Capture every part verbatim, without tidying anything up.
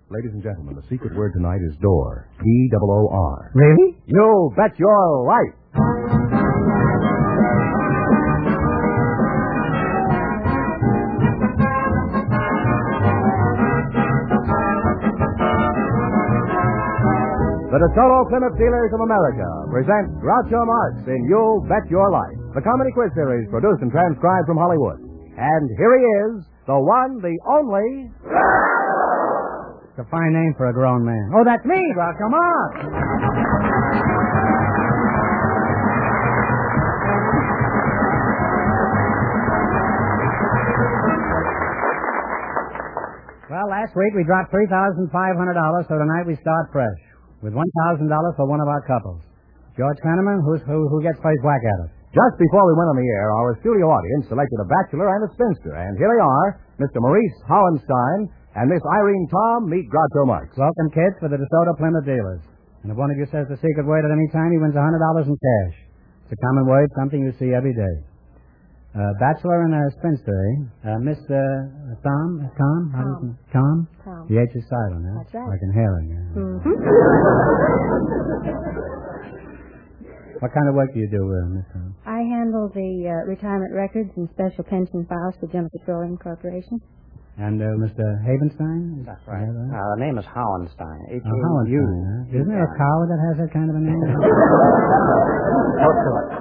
Ladies and gentlemen, the secret word tonight is door. D O O R. Really? You bet your life. The DeSoto Plymouth Dealers of America present Groucho Marx in You Bet Your Life, the comedy quiz series produced and transcribed from Hollywood. And here he is, the one, the only... It's a fine name for a grown man. Oh, that's me, Groucho Marx. Well, last week we dropped three thousand five hundred dollars, so tonight we start fresh. With one thousand dollars for one of our couples. George Fenneman, who's, who, who gets first whack at it? Just before we went on the air, our studio audience selected a bachelor and a spinster. And here they are, Mister Maurice Hohenstein and Miss Irene Tom. Meet Groucho Marx. Welcome, kids, for the DeSoto Plymouth Dealers. And if one of you says the secret word at any time, he wins one hundred dollars in cash. It's a common word, something you see every day. Uh, bachelor and a spinster, eh? Uh, Miss uh, Tom? Tom? How do you Tom? Tom. The H is silent, huh? That's right. Like in Herring, yeah. Mm-hmm. What kind of work do you do, uh, Miss Tom? I handle the uh, retirement records and special pension files for General Petroleum Corporation. And uh, Mister Havenstein? That's right. Uh, the name is Hohenstein. H Oh, Hohenstein, huh? Isn't there a cow that has that kind of a name? Close to it.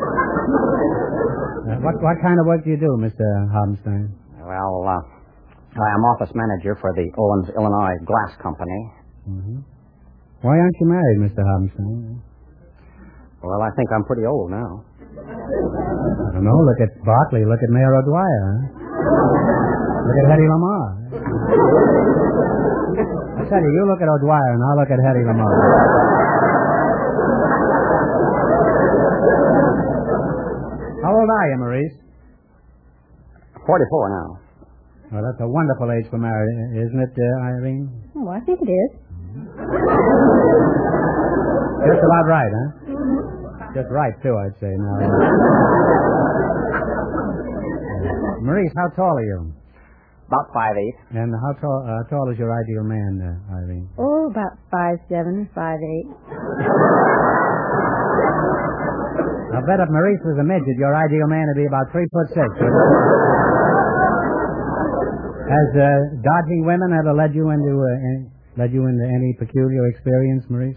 Uh, what what kind of work do you do, Mister Hohenstein? Well, uh, I am office manager for the Owens, Illinois Glass Company. Mm-hmm. Why aren't you married, Mister Hohenstein? Well, I think I'm pretty old now. I don't know. Look at Barkley. Look at Mayor O'Dwyer. Huh? Look at Hedy Lamarr. I tell you, you look at O'Dwyer and I'll look at Hedy Lamarr. How old are you, Maurice? Forty-four now. Well, that's a wonderful age for marriage, isn't it, uh, Irene? Oh, I think it is. Just about right, huh? Just right, too, I'd say. Now, uh, Maurice, how tall are you? About five eight. And how tall, uh, tall is your ideal man, uh, Irene? Oh, about five seven, five eight. I'll bet if Maurice was a midget, your ideal man would be about three foot six. Has uh, dodging women ever led you into uh, any, led you into any peculiar experience, Maurice?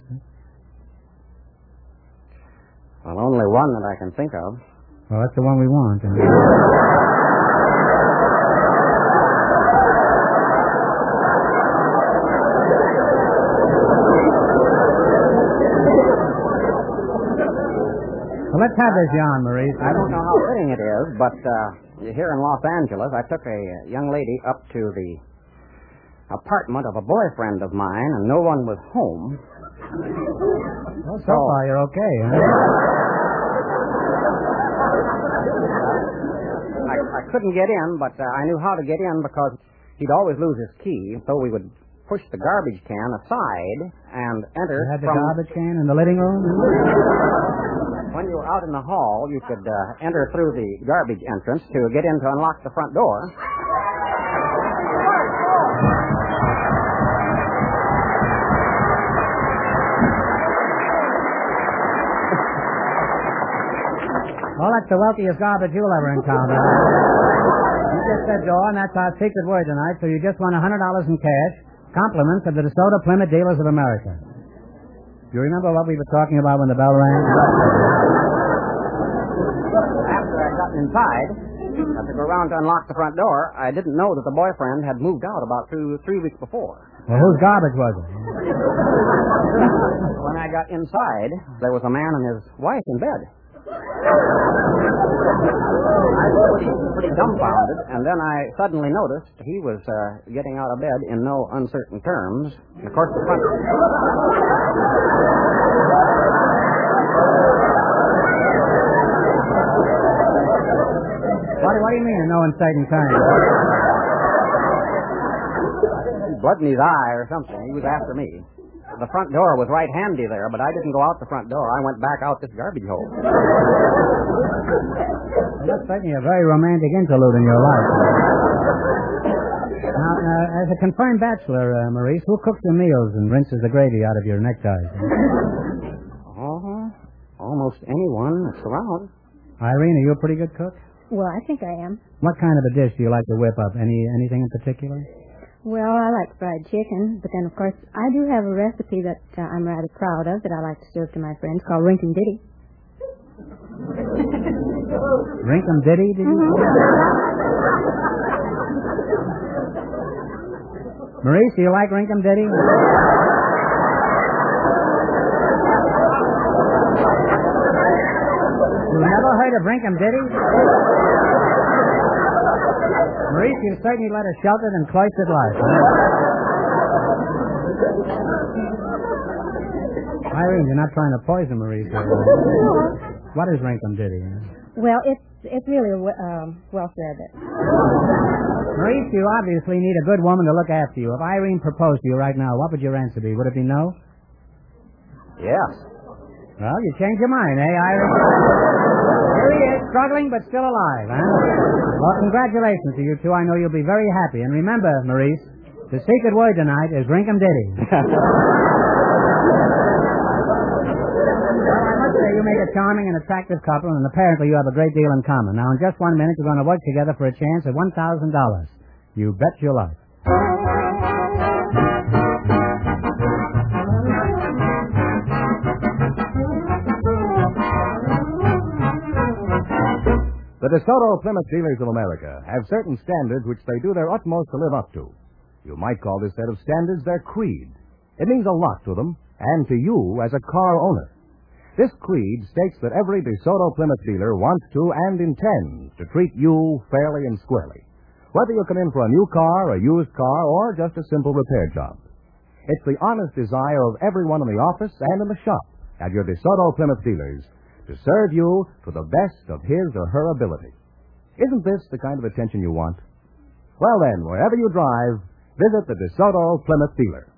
Well, only one that I can think of. Well, that's the one we want. And... Well, let's have this yarn, Maurice. I don't know how fitting it is, but uh, here in Los Angeles, I took a young lady up to the apartment of a boyfriend of mine, and no one was home. Well, so far you're okay, huh? I, I couldn't get in, but uh, I knew how to get in because he'd always lose his key, so we would push the garbage can aside and enter. You had the from... garbage can in the living room? When you were out in the hall, you could uh, enter through the garbage entrance to get in to unlock the front door. Well, that's the wealthiest garbage you'll ever encounter. You just said door, and that's our secret word tonight, so you just won one hundred dollars in cash, compliments of the DeSoto Plymouth Dealers of America. Do you remember what we were talking about when the bell rang? After I got inside, I had to go around to unlock the front door. I didn't know that the boyfriend had moved out about two, three weeks before. Well, whose garbage was it? When I got inside, there was a man and his wife in bed. I was pretty, pretty dumbfounded, and then I suddenly noticed he was uh, getting out of bed in no uncertain terms. And of course, the front... What, what do you mean in no uncertain terms? Blood in his eye or something. He was after me. The front door was right handy there, but I didn't go out the front door. I went back out this garbage hole. Well, that's certainly a very romantic interlude in your life. Now, uh, as as a confirmed bachelor, uh, Maurice, who cooks your meals and rinses the gravy out of your neckties? Oh, almost anyone that's around. Irene, are you a pretty good cook? Well, I think I am. What kind of a dish do you like to whip up? Any anything in particular? Well, I like fried chicken, but then, of course, I do have a recipe that uh, I'm rather proud of that I like to serve to my friends called Rinkum Ditty. Rinkum Ditty, did you Mm-hmm. Maurice, do you like Rinkum Ditty? You never heard of Rinkum Ditty? Maurice, you certainly led a sheltered and cloistered life. Irene, you're not trying to poison Maurice. Are you? What is Rinkum Ditty? Well, it's it's really um, well said. Maurice, you obviously need a good woman to look after you. If Irene proposed to you right now, what would your answer be? Would it be no? Yes. Well, you changed your mind, eh, Irene? Here he is, struggling but still alive, huh? Well, congratulations to you two. I know you'll be very happy. And remember, Maurice, the secret word tonight is Rinkum Ditty. Well, I must say you make a charming and attractive couple, and apparently you have a great deal in common. Now, in just one minute, you're going to work together for a chance at one thousand dollars. You bet your life. The DeSoto Plymouth Dealers of America have certain standards which they do their utmost to live up to. You might call this set of standards their creed. It means a lot to them, and to you as a car owner. This creed states that every DeSoto Plymouth dealer wants to and intends to treat you fairly and squarely, whether you come in for a new car, a used car, or just a simple repair job. It's the honest desire of everyone in the office and in the shop at your DeSoto Plymouth dealers to serve you to the best of his or her ability. Isn't this the kind of attention you want? Well then, wherever you drive, visit the DeSoto Plymouth dealer.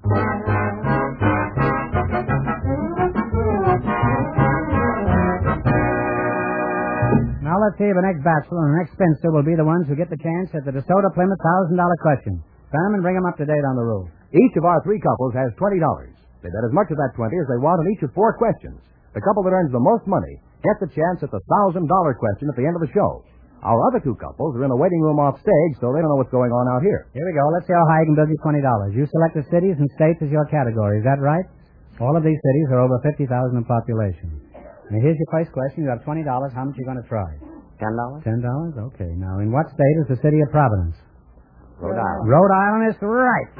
Now let's see if the next bachelor and the next spinster will be the ones who get the chance at the DeSoto Plymouth one thousand dollars question. Simon, bring them up to date on the rules. Each of our three couples has twenty dollars. They bet as much of that twenty as they want on each of four questions. The couple that earns the most money gets the chance at the one thousand dollars question at the end of the show. Our other two couples are in a waiting room off stage, so they don't know what's going on out here. Here we go. Let's see how high you can build your twenty dollars. You selected cities and states as your category. Is that right? All of these cities are over fifty thousand in population. Now, here's your first question. You have twenty dollars. How much are you going to try? Ten dollars? ten dollars? Okay. Now, in what state is the city of Providence? Rhode Island. Rhode Island is right.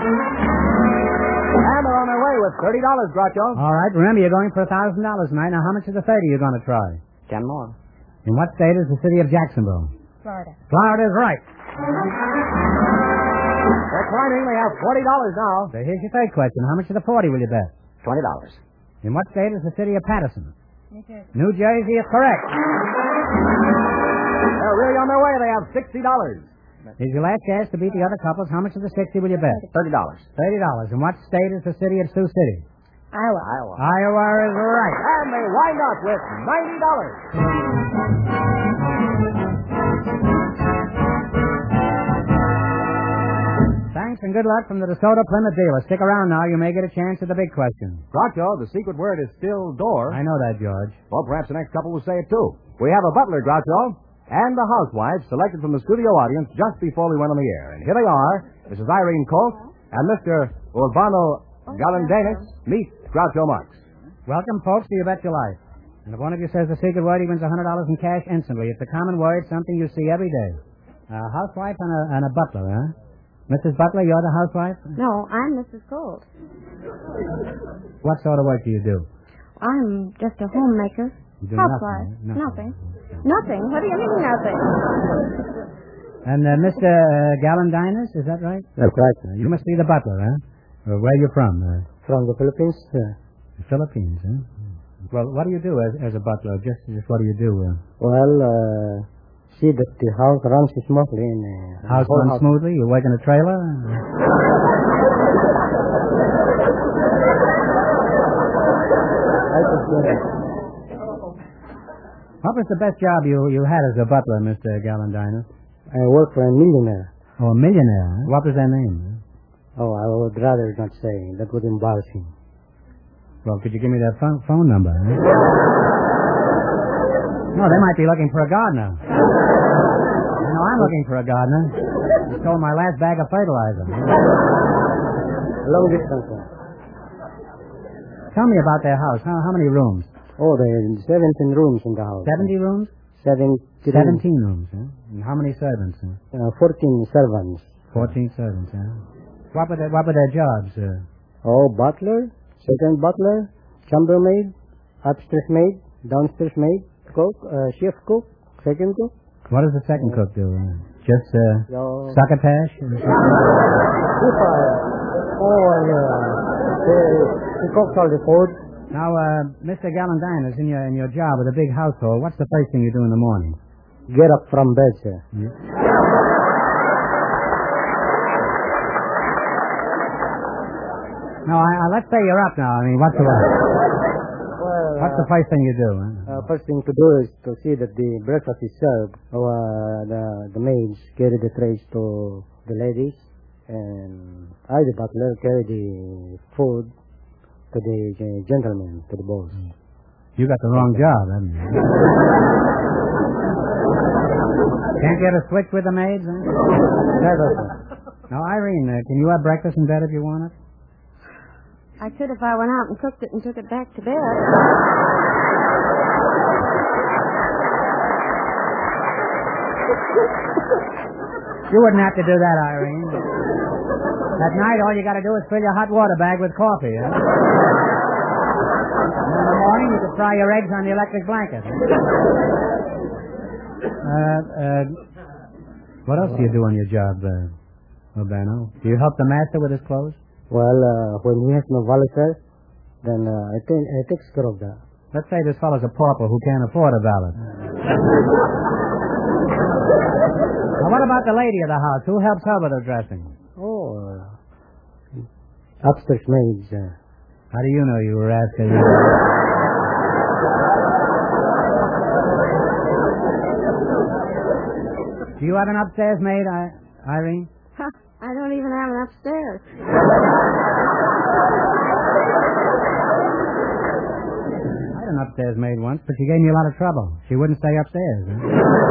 And they're on their way with thirty dollars, Groucho. All right. Remember, you're going for one thousand dollars tonight. Now, how much of the thirty are you going to try? Ten more. In what state is the city of Jacksonville? Florida. Florida is right. They're climbing. They have forty dollars now. So here's your third question. How much of the forty will you bet? Twenty dollars. In what state is the city of Patterson? New Jersey. New Jersey is correct. They're really on their way. They have sixty dollars. Here's your last chance to beat the other couples. How much of the sixty will you bet? Thirty dollars. Thirty dollars. In what state is the city of Sioux City? Iowa. Iowa. Iowa is right. And they wind up with ninety dollars. Thanks and good luck from the DeSoto Plymouth dealer. Stick around now. You may get a chance at the big question. Groucho, the secret word is still door. I know that, George. Well, perhaps the next couple will say it, too. We have a butler, Groucho, and a housewife selected from the studio audience just before we went on the air. And here they are, Missus Irene Colt and Mister Urbano Galandanis. Meet Groucho Marx. Welcome, folks, to You Bet Your Life. And if one of you says the secret word, he wins one hundred dollars in cash instantly. It's a common word, something you see every day. A housewife and a, and a butler, huh? Missus Butler, you're the housewife? No, I'm Missus Gold. What sort of work do you do? I'm just a homemaker. You do Housewife. nothing. Nothing. Nothing. What do you mean, nothing? And uh, Mister Uh, Galandinas, is that right? That's right. You must be the butler, huh? Uh, where are you from? Uh, From the Philippines? Uh, the Philippines, huh? Well, what do you do as, as a butler? Just, just what do you do? Uh, well, uh, see that the house runs smoothly. And, uh, house runs house. smoothly? You work in a trailer? What was the best job you, you had as a butler, Mister Galandinas? I work for a millionaire. Oh, a millionaire. Huh? What was their name? Oh, I would rather not say. That would embarrass him. Well, could you give me that phone, phone number? Huh? No, they might be looking for a gardener. You know, I'm looking for a gardener. He stole my last bag of fertilizer. Long distance, sir. Tell me about their house. How, how many rooms? Oh, there are seventeen rooms in the house. Seventy rooms? Seventeen. Seventeen rooms, huh? And how many servants, huh? Uh, fourteen servants. Fourteen servants, huh? What were their, what were their jobs, sir? Oh, butler, second butler, chambermaid, upstairs maid, downstairs maid, cook, uh, chef cook, second cook. What does the second cook do? Uh, just uh, Your... succotash? If I... Oh, and, uh, he, he cooks all the food. Now, uh, Mister Gallandine is in your in your job with a big household. What's the first thing you do in the morning? Get up from bed, sir. Hmm? No, I, I, let's say you're up now. I mean, what's the Well, what's uh, the first thing you do? Huh? uh, first thing to do is to see that the breakfast is served. Or uh, the the maids carry the trays to the ladies, and I, the butler, carry the food to the uh, gentlemen, to the boss. You got the wrong job, haven't you? Can't get a switch with the maids, huh? Never, sir. Now, Irene, uh, can you have breakfast in bed if you want it? I could if I went out and cooked it and took it back to bed. You wouldn't have to do that, Irene. At night, all you got to do is fill your hot water bag with coffee, huh? And in the morning, you can fry your eggs on the electric blanket. Uh, uh, what else do you do on your job, uh, Urbano? Do you help the master with his clothes? Well, uh, when he has no valet, then uh, I think I takes care of that. Let's say this fellow's a pauper who can't afford a valet. Now, what about the lady of the house? Who helps her with her dressing? Oh, uh, upstairs maids. Uh, How do you know, you rascal? Do you have an upstairs maid, I- Irene? Huh, I don't even have an upstairs. I had an upstairs maid once, but she gave me a lot of trouble. She wouldn't stay upstairs. Huh?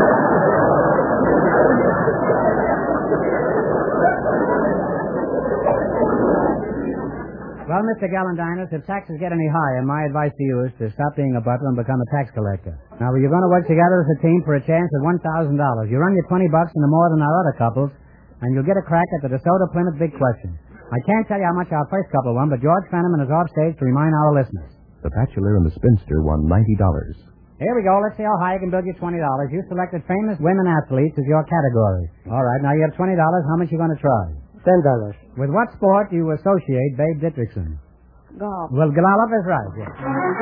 Well, Mister Gallandinus, if taxes get any higher, my advice to you is to stop being a butler and become a tax collector. Now, you're going to work together as a team for a chance at one thousand dollars. You run your twenty bucks into more than our other couples, and you'll get a crack at the DeSoto Plymouth Big Question. I can't tell you how much our first couple won, but George Fenneman is off stage to remind our listeners. The Bachelor and the Spinster won ninety dollars. Here we go. Let's see how high I can build you twenty dollars. You selected famous women athletes as your category. All right, now you have twenty dollars. How much are you going to try? Ten dollars. With what sport do you associate Babe Dietrichson? Golf. Well, Golf is right, yes.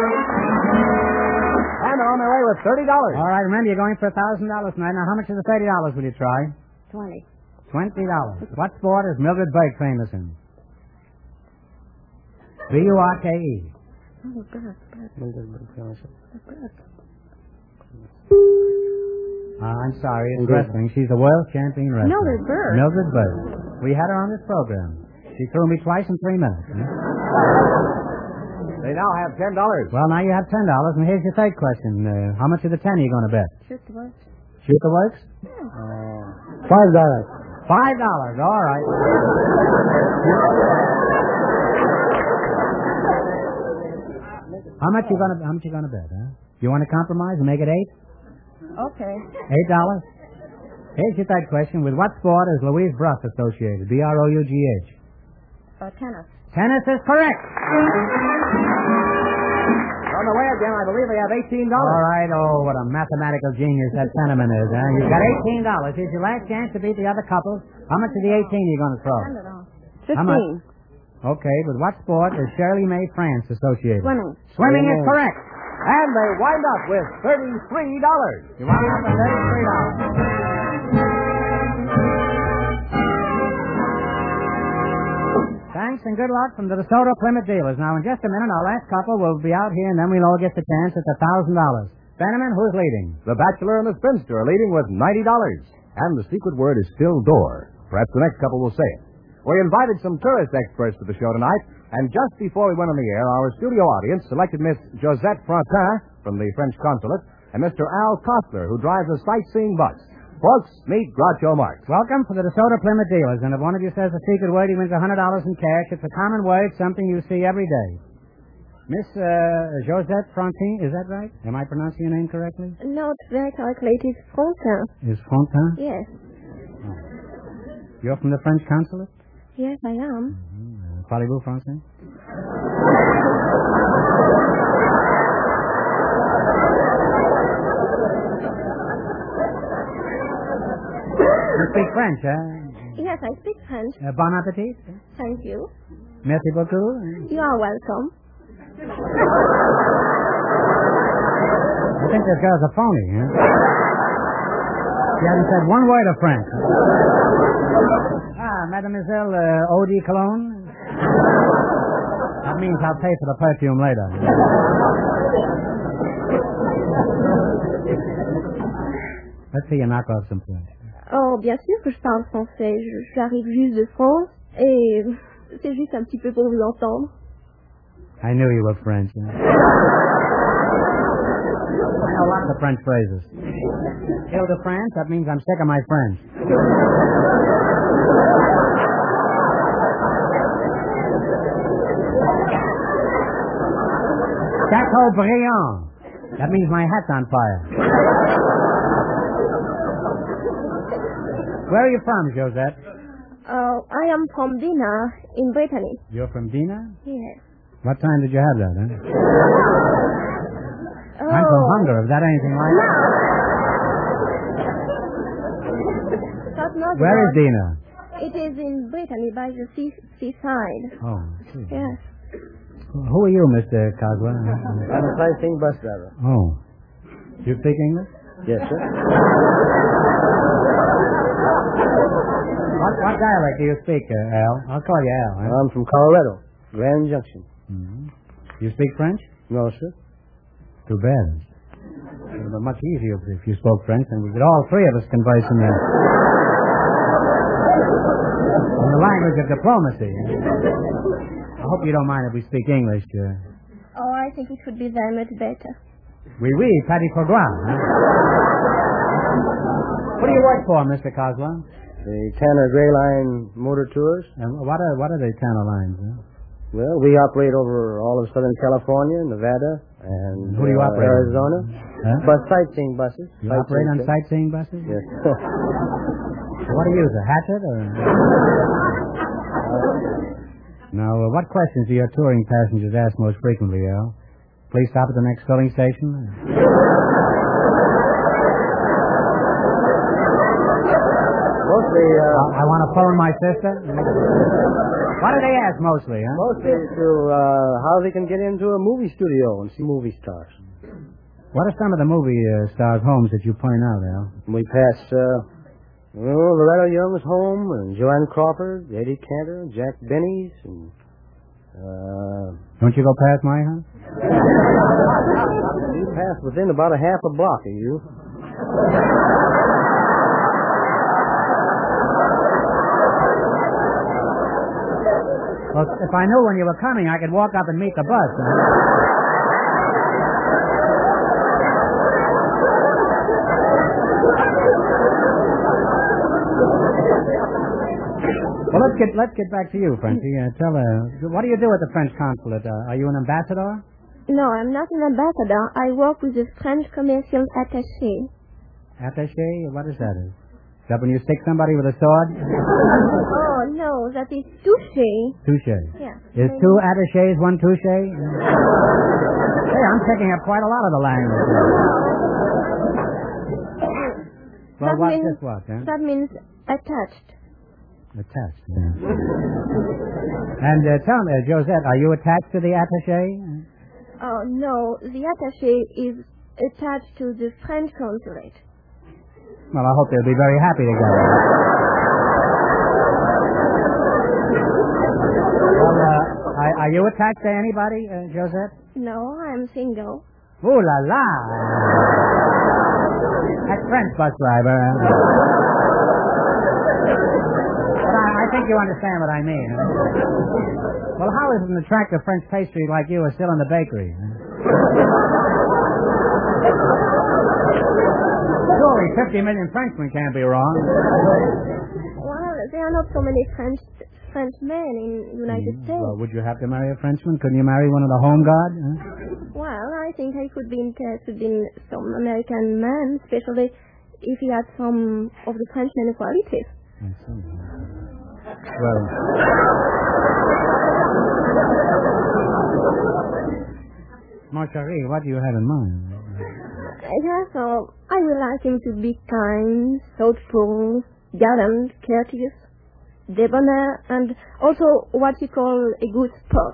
And they're on their way with thirty dollars. All right, remember, you're going for one thousand dollars tonight. Now, how much of the thirty dollars will you try? Twenty. twenty dollars. What sport is Mildred Burke famous in? B U R K E. Oh, good, good. Uh, I'm sorry, it's wrestling. She's the world champion wrestler. Mildred Burke. Mildred Burke. We had her on this program. She threw me twice in three minutes. Huh? They now have ten dollars. Well, now you have ten dollars, and here's your third question. Uh, how much of the ten are you going to bet? Shoot the works. Shoot the works? Uh, five dollars. Five dollars. All right. How much you gonna? How much you gonna bet? Huh? You want to compromise and make it eight? Okay. Eight dollars. Here's your third question. With what sport is Louise Bruff associated? B R O U G H. Uh, tennis. Tennis is correct. On the way again, I believe they have eighteen dollars. All right. Oh, what a mathematical genius that Fenneman is, huh? You've got eighteen dollars. Here's your last chance to beat the other couples. How much of the eighteen are you going to throw? Send it on. How much? Fifteen. Okay, with what sport is Shirley Mae France associated? Swimming. Swimming is Swimming. correct. And they wind up with thirty-three dollars. You wind up with thirty-three dollars. Thanks and good luck from the DeSoto Plymouth dealers. Now, in just a minute, our last couple will be out here, and then we'll all get the chance at the thousand dollars. Fenneman, who's leading? The Bachelor and the Spinster are leading with ninety dollars. And the secret word is still door. Perhaps the next couple will say it. We invited some tourist experts to the show tonight, and just before we went on the air, our studio audience selected Miss Josette Frontin from the French consulate and Mister Al Costler, who drives a sightseeing bus. Folks, meet Groucho Marx. Welcome to the DeSoto Plymouth dealers, and if one of you says a secret word, he wins one hundred dollars in cash. It's a common word, something you see every day. Miss uh, Josette Frontin, is that right? Am I pronouncing your name correctly? No, it's very calculated. Frontin. Is Frontin? Yes. Oh. You're from the French consulate? Yes, I am. Mm-hmm. Uh, Parlez-vous français? You speak French, huh? Yes, I speak French. Uh, bon appetit. Thank you. Merci beaucoup. You are welcome. I think this girl's a phony, huh? She hasn't said one word of French. Ah, Mademoiselle uh, Eau de Cologne? That means I'll pay for the perfume later. Let's see you knock off some French. Oh, bien sûr que je parle français. Je- J'arrive juste de France et c'est juste un petit peu pour vous entendre. I knew you were French. Huh? I know lots of French phrases. Ill de France, that means I'm sick of my French. Chateaubriand, that means my hat's on fire. Where are you from, Josette? Uh, I am from Dina in Brittany. You're from Dina? Yes. What time did you have that, huh? Oh. I'm from Hungary, if that anything like it. That's not Where is good. Dina? It is in Brittany by the sea seaside. Oh, I see. Yes. Who are you, Mister Coswell? I'm a sightseeing bus driver. Oh. You speak English? Yes, sir. What, what dialect do you speak, uh, Al? I'll call you Al. Huh? I'm from Colorado, Grand Junction. Mm-hmm. You speak French? No, sir. Too bad. It would be much easier if you spoke French, and we could all three of us converse in the, in the language of diplomacy. I hope you don't mind if we speak English. Uh, Oh, I think it would be very much better. oui, oui, Patty Foie Gras. Huh? What do you work for, Mister Coswell? The Tanner Gray Line Motor Tours. And what are what are the Tanner lines? Huh? Well, we operate over all of Southern California, Nevada, and Who do you uh, operate? Arizona. Huh? But sightseeing buses. You sightseeing operate on trips. sightseeing buses? Yes. What do you use, a hatchet or? Now, uh, what questions do your touring passengers ask most frequently, Al? Please stop at the next filling station. Mostly, uh, I, I want to phone my sister. What do they ask mostly, huh? mostly to uh, how they can get into a movie studio and see movie stars. What are some of the movie uh, stars' homes that you point out, Al? We pass, uh, well, Loretta Young's home, and Joanne Crawford, Eddie Cantor, Jack Benny's, and, uh, Don't you go past my house? you pass within about a half a block of you. Well, if I knew when you were coming, I could walk up and meet the bus. Huh? Well, let's get let's get back to you, Frenchie. Uh, tell uh, what do you do at the French consulate? Uh, are you an ambassador? No, I'm not an ambassador. I work with the French commercial attaché. Attaché? What is that? Is that when you stick somebody with a sword? Oh, no, that is touché. Touche. Yeah. Is two attachés one touche? Hey, I'm picking up quite a lot of the language. Well, That what's means- this what, huh? That means attached. Attached. Yeah. And uh, tell me, uh, Josette, are you attached to the attaché? Oh, no, the attaché is attached to the French consulate. Well, I hope they'll be very happy together. Well, uh, are, are you attached to anybody, uh, Josette? No, I'm single. Ooh la la! That French bus driver. But I, I think you understand what I mean. Huh? Well, how is an attractive French pastry like you is still in the bakery? Huh? Surely fifty million Frenchmen can't be wrong. Well, there are not so many French French men in the United Mm, States. well, would you have to marry a Frenchman? Couldn't you marry one of the home guard? Huh? Well, I think I could be interested in some American man, especially if he had some of the Frenchman qualities. I see. Well, mon chéri, what do you have in mind? Yeah, so I would like him to be kind, thoughtful, gallant, courteous, debonair, and also what you call a good sport.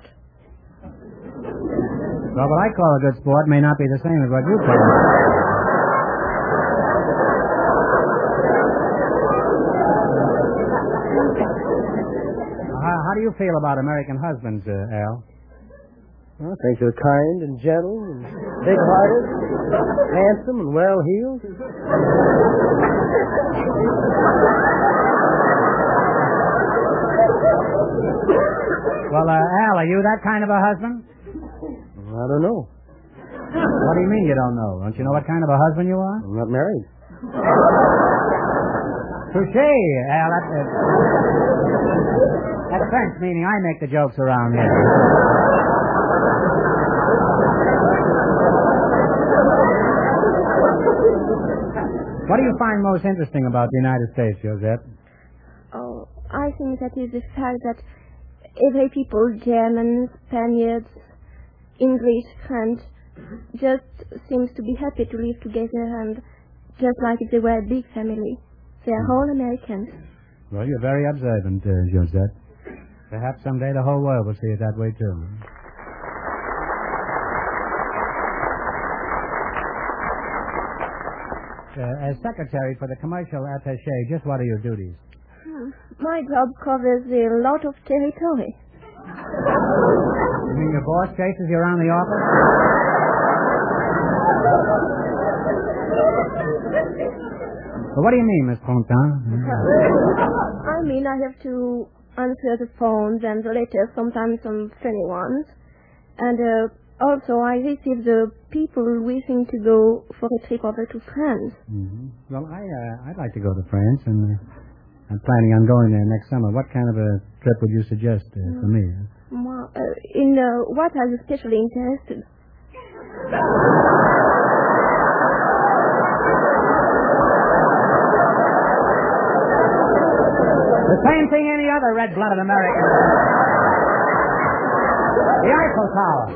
Well, what I call a good sport may not be the same as what you call it. How, how do you feel about American husbands, uh, Al? Well, I think they're kind and gentle and big-hearted, handsome and well-heeled. Well, uh, Al, are you that kind of a husband? I don't know. What do you mean you don't know? Don't you know what kind of a husband you are? I'm not married. Touché, Al. That's, uh, that's French, meaning I make the jokes around here. What do you find most interesting about the United States, Josette? Oh, I think that is the fact that every people, Germans, Spaniards, English, French, just seems to be happy to live together and just like if they were a big family. They are all Americans. Well, you're very observant, uh, Josette. Perhaps someday the whole world will see it that way, too. Uh, as secretary for the commercial attaché, just what are your duties? Hmm. My job covers a lot of territory. You mean your boss chases you around the office? Well, what do you mean, Miss Fontaine? I mean, I have to answer the phones and the letters, sometimes some funny ones. And uh, also, I receive the people wishing to go for a trip over to France. Mm-hmm. Well, I, uh, I'd like to go to France, and uh, I'm planning on going there next summer. What kind of a trip would you suggest uh, mm. for me? Well, uh, in uh, what are you especially interested? The same thing any other red-blooded American. The Eiffel Tower.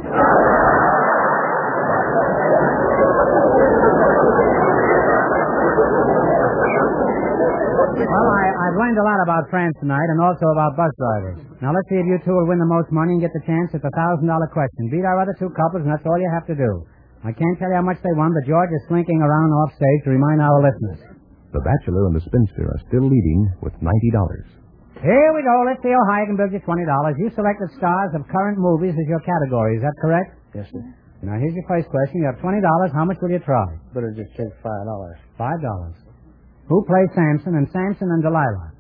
Well, I, I've learned a lot about France tonight and also about bus drivers. Now, let's see if you two will win the most money and get the chance at the one thousand dollar question. Beat our other two couples, and that's all you have to do. I can't tell you how much they won, but George is slinking around off stage to remind our listeners. The Bachelor and the Spinster are still leading with ninety dollars. Here we go. Let's see how high I can build you twenty dollars. You selected stars of current movies as your category. Is that correct? Yes, sir. Now, here's your first question. You have twenty dollars. How much will you try? Better just take five dollars. Five dollars. Who plays Samson and Samson and Delilah?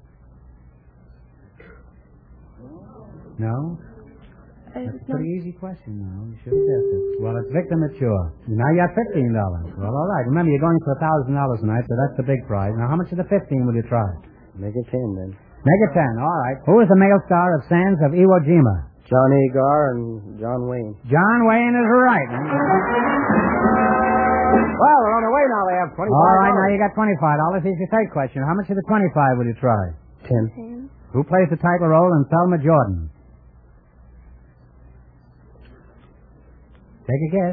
No? Uh, That's a pretty easy question, now. You should have guessed it. Well, it's Victor Mature. Now you got fifteen dollars. Well, all right. Remember, you're going for one thousand dollars tonight, so that's the big prize. Now, how much of the fifteen will you try? Make it ten, then. Make it ten. All right. Who is the male star of Sands of Iwo Jima? John Agar and John Wayne. John Wayne is right. Well, we're on the way now. We have twenty-five dollars. All right, now you got twenty-five dollars. Here's your third question. How much of the twenty-five will you try? Ten. Ten. Who plays the title role in Thelma Jordan? Take a guess.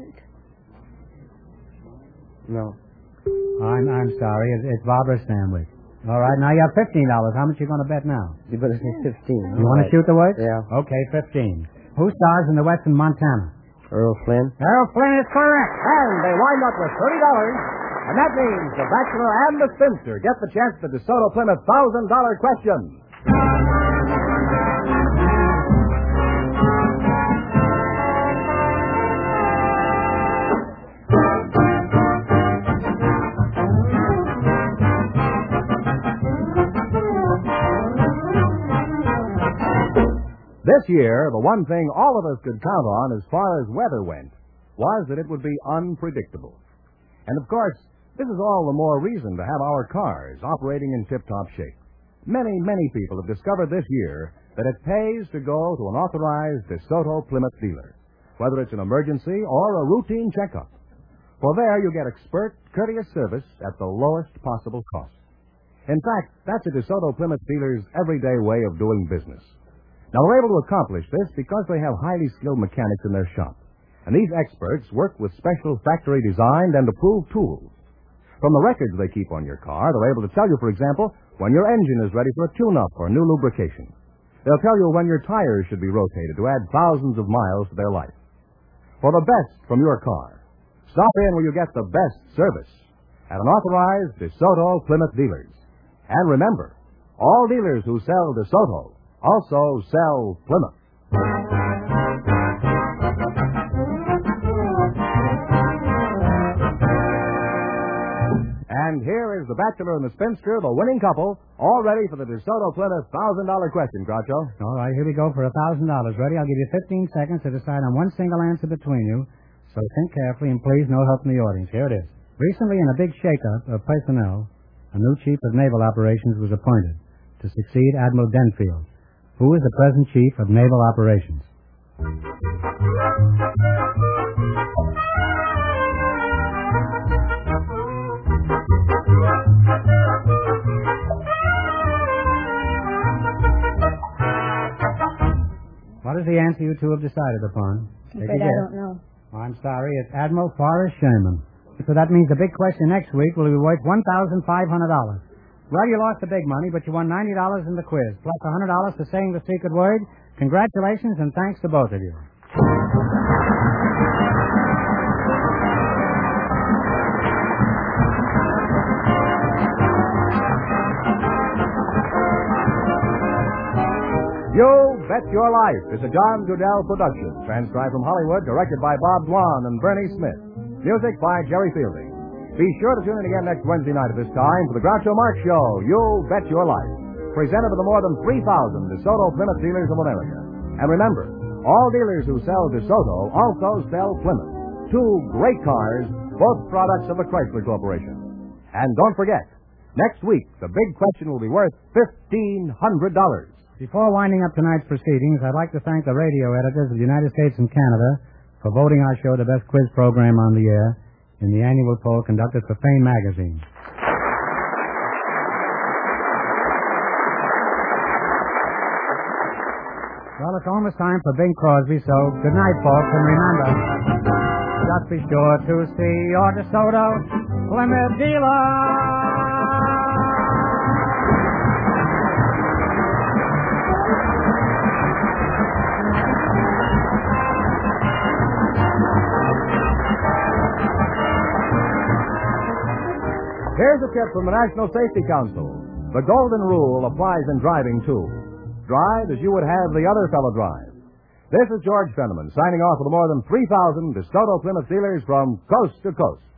No. I'm I'm sorry. It's, it's Barbara Stanwyck. All right, now you have fifteen dollars. How much are you going to bet now? You better say fifteen. You want to shoot the works? Yeah. Okay, fifteen. Who stars in the Western Montana? Earl Flynn. Earl Flynn is correct. And they wind up with thirty dollars. And that means the Bachelor and the Spinster get the chance to DeSoto Plymouth one thousand dollar question. this year, the one thing all of us could count on as far as weather went was that it would be unpredictable. And, of course, this is all the more reason to have our cars operating in tip-top shape. Many, many people have discovered this year that it pays to go to an authorized DeSoto Plymouth dealer, whether it's an emergency or a routine checkup. For there you get expert, courteous service at the lowest possible cost. In fact, that's a DeSoto Plymouth dealer's everyday way of doing business. Now, they're able to accomplish this because they have highly skilled mechanics in their shop. And these experts work with special factory-designed and approved tools. From the records they keep on your car, they're able to tell you, for example, when your engine is ready for a tune-up or new lubrication. They'll tell you when your tires should be rotated to add thousands of miles to their life. For the best from your car, stop in where you get the best service at an authorized DeSoto Plymouth dealers. And remember, all dealers who sell DeSoto also sell Plymouth. And here is the bachelor and the spinster, the winning couple, all ready for the DeSoto Plymouth one thousand dollars question, Groucho. All right, here we go for one thousand dollars. Ready? I'll give you fifteen seconds to decide on one single answer between you. So think carefully, and please, no help from the audience. Here it is. Recently, in a big shakeup of personnel, a new chief of naval operations was appointed to succeed Admiral Denfield, who is the present chief of naval operations. What is the answer you two have decided upon? I'm afraid I don't know. Well, I'm sorry. It's Admiral Forrest Sherman. So that means the big question next week will be worth one thousand five hundred dollars. Well, you lost the big money, but you won ninety dollars in the quiz, plus one hundred dollars for saying the secret word. Congratulations, and thanks to both of you. You Bet Your Life is a John Goodell production, transcribed from Hollywood, directed by Bob Dwan and Bernie Smith. Music by Jerry Fielding. Be sure to tune in again next Wednesday night at this time for the Groucho Marx Show, You Bet Your Life, presented by the more than three thousand DeSoto Plymouth dealers of America. And remember, all dealers who sell DeSoto also sell Plymouth, two great cars, both products of the Chrysler Corporation. And don't forget, next week, the big question will be worth fifteen hundred dollars. Before winding up tonight's proceedings, I'd like to thank the radio editors of the United States and Canada for voting our show the best quiz program on the air in the annual poll conducted for Fame magazine. Well, it's almost time for Bing Crosby, so good night, folks, and remember, just be sure to see your DeSoto Plymouth dealer. Here's a tip from the National Safety Council. The golden rule applies in driving, too. Drive as you would have the other fellow drive. This is George Fenneman signing off with more than three thousand DeSoto Plymouth dealers from coast to coast.